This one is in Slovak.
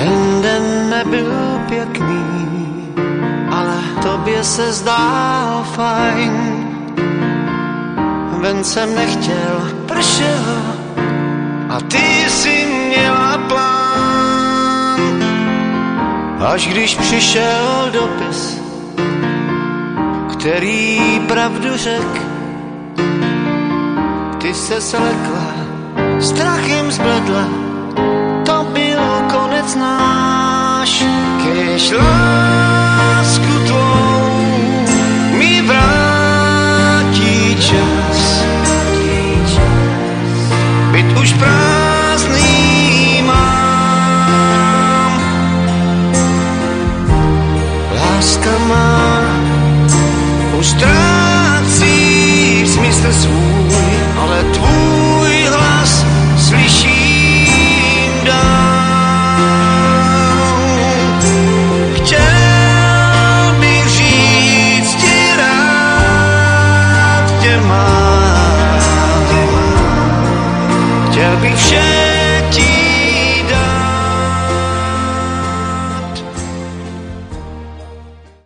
Ten den nebyl pěkný, ale tobě se zdál fajn. Ven jsem nechtěl, pršelo a ty si měla plán. Až když přišel dopis, který pravdu řek, ty se slekla, strachem zbledla, to byl konec náš. Kež lásku tvou mi vrátí čas, byt už prázdný mám. Láska má už ztrácí smysl svůj, ale tvůj hlas slyším dál. Chtěl bych říct ti rád tě mám, chtěl bych vše